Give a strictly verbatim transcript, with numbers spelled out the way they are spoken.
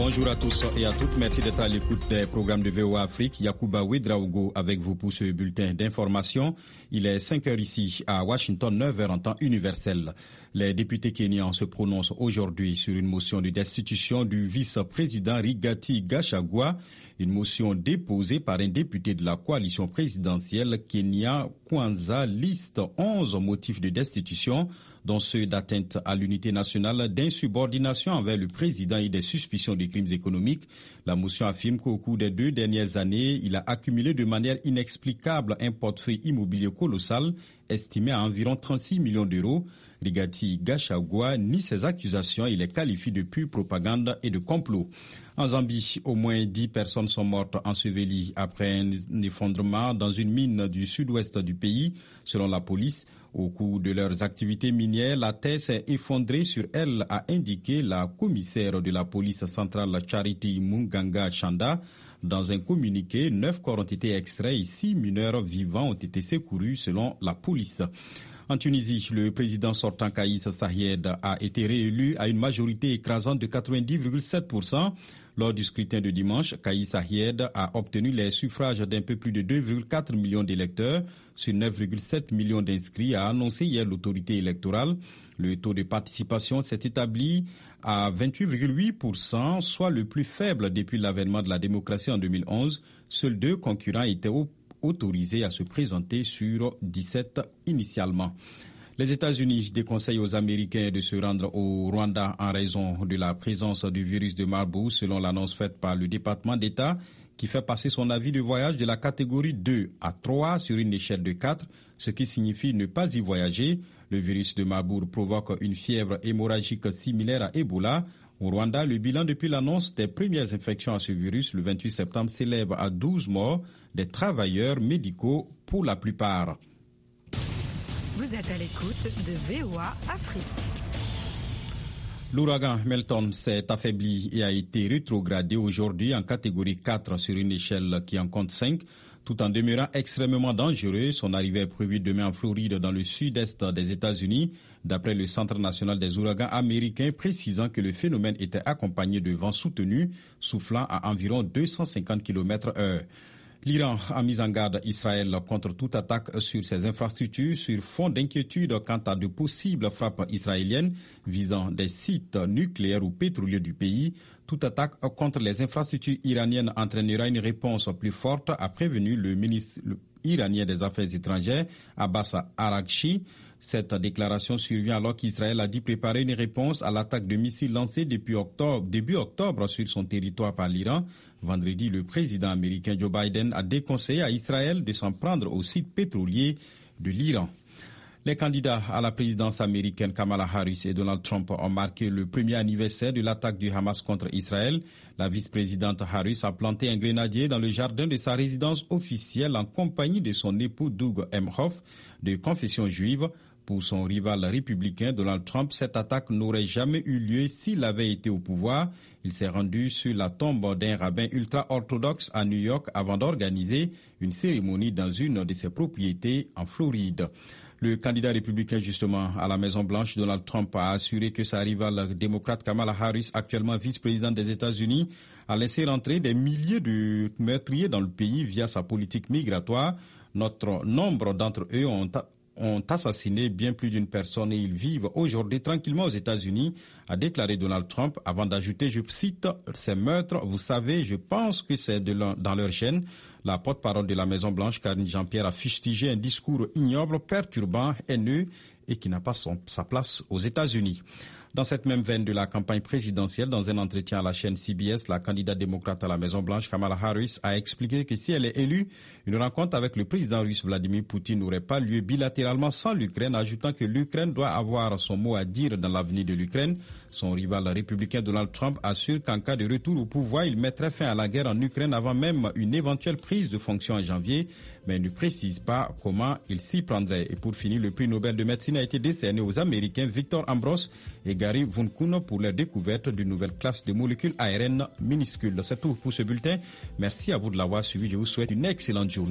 Bonjour à tous et à toutes. Merci d'être à l'écoute des programmes de V O A Afrique. Yacouba Ouedraogo avec vous pour ce bulletin d'information. Il est cinq heures ici à Washington, neuf heures en temps universel. Les députés kenyans se prononcent aujourd'hui sur une motion de destitution du vice-président Rigathi Gachagua, une motion déposée par un député de la coalition présidentielle Kenya Kwanza liste onze motifs de destitution, dont ceux d'atteinte à l'unité nationale, d'insubordination envers le président et des suspicions de crimes économiques. La motion affirme qu'au cours des deux dernières années, il a accumulé de manière inexplicable un portefeuille immobilier colossal, estimé à environ trente-six millions d'euros. Rigathi Gachagua nie ces accusations et les qualifie de pure propagande et de complot. En Zambie, au moins dix personnes sont mortes ensevelies après un effondrement dans une mine du sud-ouest du pays, selon la police. Au cours de leurs activités minières, la terre s'est effondrée sur elle, a indiqué la commissaire de la police centrale Charity Munganga Chanda. Dans un communiqué, neuf corps ont été extraits et six mineurs vivants ont été secourus, selon la police. En Tunisie, le président sortant Kaïs Saïed a été réélu à une majorité écrasante de quatre-vingt-dix virgule sept pour cent. Lors du scrutin de dimanche, Kaïs Saïed a obtenu les suffrages d'un peu plus de deux virgule quatre millions d'électeurs sur neuf virgule sept millions d'inscrits, a annoncé hier l'autorité électorale. Le taux de participation s'est établi à vingt-huit virgule huit pour cent, soit le plus faible depuis l'avènement de la démocratie en deux mille onze. Seuls deux concurrents étaient au autorisés à se présenter sur dix-sept initialement. Les États-Unis déconseillent aux Américains de se rendre au Rwanda en raison de la présence du virus de Marburg, selon l'annonce faite par le département d'État qui fait passer son avis de voyage de la catégorie deux à trois sur une échelle de quatre, ce qui signifie ne pas y voyager. Le virus de Marburg provoque une fièvre hémorragique similaire à Ebola. Au Rwanda, le bilan depuis l'annonce des premières infections à ce virus le vingt-huit septembre s'élève à douze morts, des travailleurs médicaux pour la plupart. Vous êtes à l'écoute de V O A Afrique. L'ouragan Milton s'est affaibli et a été rétrogradé aujourd'hui en catégorie quatre sur une échelle qui en compte cinq. Tout en demeurant extrêmement dangereux, son arrivée est prévue demain en Floride, dans le sud-est des États-Unis, d'après le Centre national des ouragans américains, précisant que le phénomène était accompagné de vents soutenus, soufflant à environ deux cent cinquante kilomètres heure. L'Iran a mis en garde Israël contre toute attaque sur ses infrastructures sur fond d'inquiétude quant à de possibles frappes israéliennes visant des sites nucléaires ou pétroliers du pays. Toute attaque contre les infrastructures iraniennes entraînera une réponse plus forte, a prévenu le ministre iranien des Affaires étrangères, Abbas Araghchi. Cette déclaration survient alors qu'Israël a dit préparer une réponse à l'attaque de missiles lancée depuis octobre, début octobre sur son territoire par l'Iran. Vendredi, le président américain Joe Biden a déconseillé à Israël de s'en prendre aux sites pétroliers de l'Iran. Les candidats à la présidence américaine Kamala Harris et Donald Trump ont marqué le premier anniversaire de l'attaque du Hamas contre Israël. La vice-présidente Harris a planté un grenadier dans le jardin de sa résidence officielle en compagnie de son époux Doug Emhoff, de confession juive. Pour son rival républicain Donald Trump, cette attaque n'aurait jamais eu lieu s'il avait été au pouvoir. Il s'est rendu sur la tombe d'un rabbin ultra-orthodoxe à New York avant d'organiser une cérémonie dans une de ses propriétés en Floride. Le candidat républicain justement à la Maison-Blanche, Donald Trump, a assuré que sa rivale démocrate Kamala Harris, actuellement vice-présidente des États-Unis, a laissé rentrer des milliers de meurtriers dans le pays via sa politique migratoire. Notre nombre d'entre eux ont ont assassiné bien plus d'une personne et ils vivent aujourd'hui tranquillement aux États-Unis, a déclaré Donald Trump, avant d'ajouter, je cite, « Ces meurtres, vous savez, je pense que c'est de leur, dans leur chaîne ». La porte-parole de la Maison-Blanche, Karine Jean-Pierre, a fustigé un discours ignoble, perturbant, haineux et qui n'a pas son, sa place aux États-Unis. Dans cette même veine de la campagne présidentielle, dans un entretien à la chaîne C B S, la candidate démocrate à la Maison-Blanche, Kamala Harris, a expliqué que si elle est élue, une rencontre avec le président russe Vladimir Poutine n'aurait pas lieu bilatéralement sans l'Ukraine, ajoutant que l'Ukraine doit avoir son mot à dire dans l'avenir de l'Ukraine. Son rival républicain Donald Trump assure qu'en cas de retour au pouvoir, il mettrait fin à la guerre en Ukraine avant même une éventuelle prise de fonction en janvier, mais ne précise pas comment il s'y prendrait. Et pour finir, le prix Nobel de médecine a été décerné aux Américains Victor Ambros et Gary Vunkuno pour leur découverte d'une nouvelle classe de molécules A R N minuscules. C'est tout pour ce bulletin. Merci à vous de l'avoir suivi. Je vous souhaite une excellente journée.